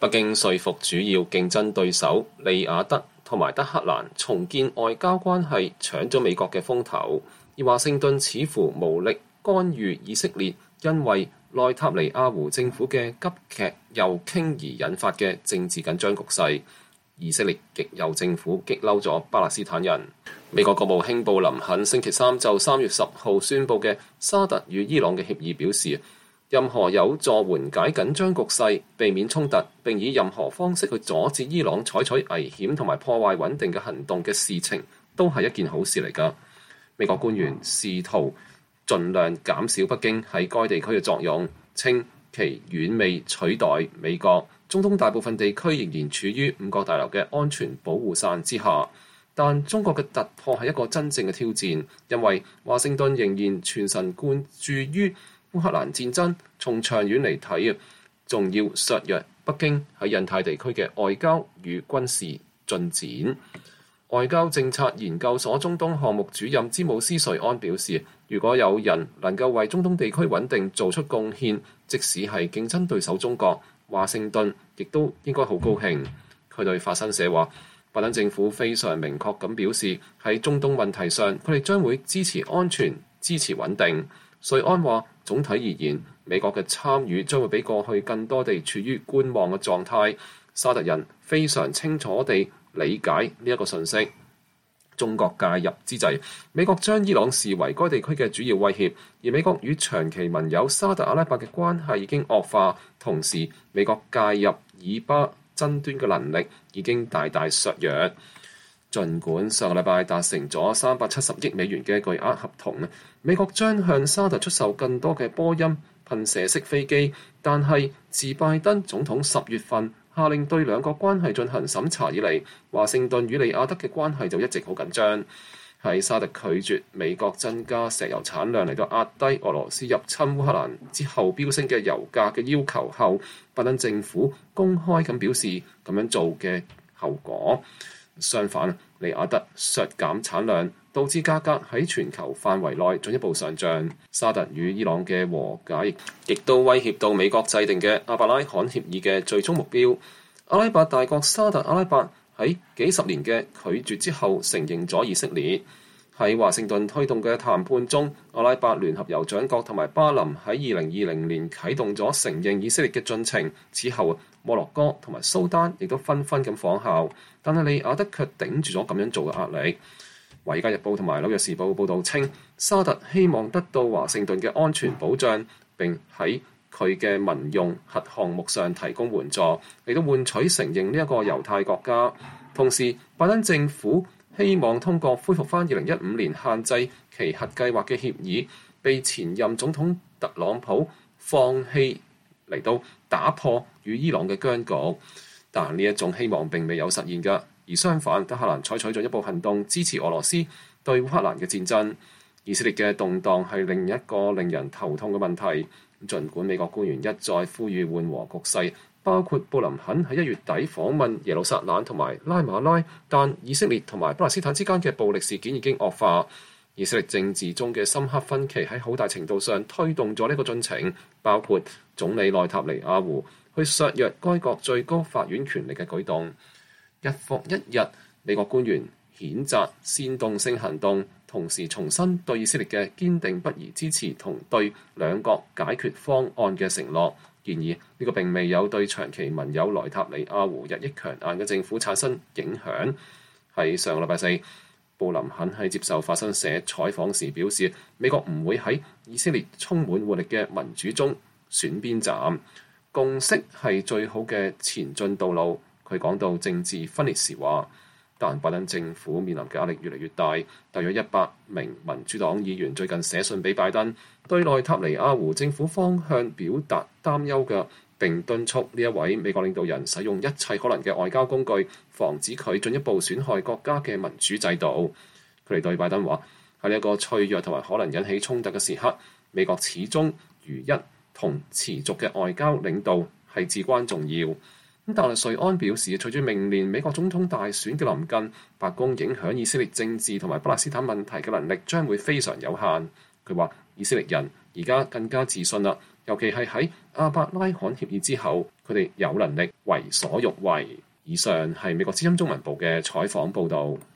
北京說服主要競爭對手利雅得同埋德黑蘭重建外交關係，搶咗美國嘅風頭，而華盛頓似乎無力干預以色列因為內塔尼亞胡政府嘅急劇右傾而引發嘅政治緊張局勢。以色列極右政府激嬲咗巴勒斯坦人。美國國務卿布林肯星期三就3月10號宣布嘅沙特與伊朗嘅協議表示，任何有助緩解緊張局勢、避免衝突，並以任何方式去阻止伊朗採取危險同埋破壞穩定嘅行動嘅事情，都係一件好事嚟㗎。美國官員試圖盡量減少北京喺該地區嘅作用，稱其遠未取代美國。中東大部分地區仍然處於五角大樓嘅安全保護傘之下，但中國嘅突破係一個真正嘅挑戰，因為華盛頓仍然全神貫注於烏克蘭戰爭。從長遠嚟睇，仲要削弱北京喺印太地區嘅外交與軍事進展。外交政策研究所中東項目主任詹姆斯瑞安表示，如果有人能夠為中東地區穩定做出貢獻，即使係競爭對手中國，華盛頓亦都應該好高興。佢對法新社話，拜登政府非常明確咁表示，喺中東問題上，佢哋將會支持安全、支持穩定。瑞安話，總體而言，美國嘅參與將會比過去更多地處於觀望嘅狀態。沙特人非常清楚地理解呢一個信息。中國介入之際，美國將伊朗視為該地區嘅主要威脅，而美國與長期盟友沙特阿拉伯嘅關係已經惡化，同時美國介入以巴爭端嘅能力已經大大削弱。儘管上個禮拜達成咗370億美元嘅巨額合同，美國將向沙特出售更多嘅波音噴射式飛機，但係自拜登總統10月份下令對兩國關係進行審查以嚟，華盛頓與利雅得嘅關係就一直好緊張。喺沙特拒絕美國增加石油產量嚟到壓低俄羅斯入侵烏克蘭之後飆升嘅油價嘅要求後，拜登政府公開咁表示咁樣做嘅後果。相反，利雅得削減產量，導致價格喺全球範圍內進一步上漲。沙特與伊朗嘅和解亦都威脅到美國制定嘅阿伯拉罕協議嘅最終目標。阿拉伯大國沙特阿拉伯喺幾十年嘅拒絕之後，承認咗以色列。喺華盛頓推動嘅談判中，阿拉伯聯合酋長國同埋巴林喺2020年啟動咗承認以色列嘅進程。此後，摩洛哥同埋蘇丹亦都紛紛咁仿效，但係利雅得卻頂住咗咁樣做嘅壓力。《華爾街日報》同埋《紐約時報》報導稱，沙特希望得到華盛頓嘅安全保障，並喺佢嘅民用核項目上提供援助，嚟到換取承認呢一個猶太國家。同時，拜登政府希望通過恢復返2015年限制其核計劃嘅協議，被前任總統特朗普放棄嚟到打破與伊朗嘅僵局。但呢一種希望並未有實現㗎，而相反，德黑蘭採取進一步行動支持俄羅斯對烏克蘭嘅戰爭。以色列嘅動盪係另一個令人頭痛嘅問題。儘管美國官員一再呼籲緩和局勢，包括布林肯喺1月底訪問耶路撒冷同埋拉馬拉，但以色列同埋巴勒斯坦之間嘅暴力事件已經惡化。以色列政治中嘅深刻分歧喺好大程度上推動咗呢個進程，包括總理內塔尼亞胡去削弱該國最高法院權力嘅舉動。日復一日，美國官員譴責煽動性行動，同時重申對以色列嘅堅定不移支持同對兩國解決方案嘅承諾。然而，呢個並未有對長期盟友內塔尼亞胡日益強硬嘅政府產生影響。喺上個禮拜四，布林肯喺接受法新社採訪時表示，美國唔會喺以色列充滿活力嘅民主中選邊站，共識係最好嘅前進道路。佢講到政治分裂時話，但拜登政府面臨嘅壓力越嚟越大，大約100名民主黨議員最近寫信俾拜登，對內塔尼亞胡政府方向表達擔憂嘅，並敦促呢一位美國領導人使用一切可能嘅外交工具，防止佢進一步損害國家嘅民主制度。佢哋對拜登話，喺呢一個脆弱同埋可能引起衝突嘅時刻，美國始終如一同持續嘅外交領導係至關重要。但係瑞安表示，隨住明年美國總統大選嘅臨近，白宮影響以色列政治同埋巴勒斯坦問題嘅能力將會非常有限。佢話，以色列人而家更加自信啦， 尤其係喺亞伯拉罕協議之後，佢哋有能力為所欲為。以上係美國之音中文部嘅採訪報導。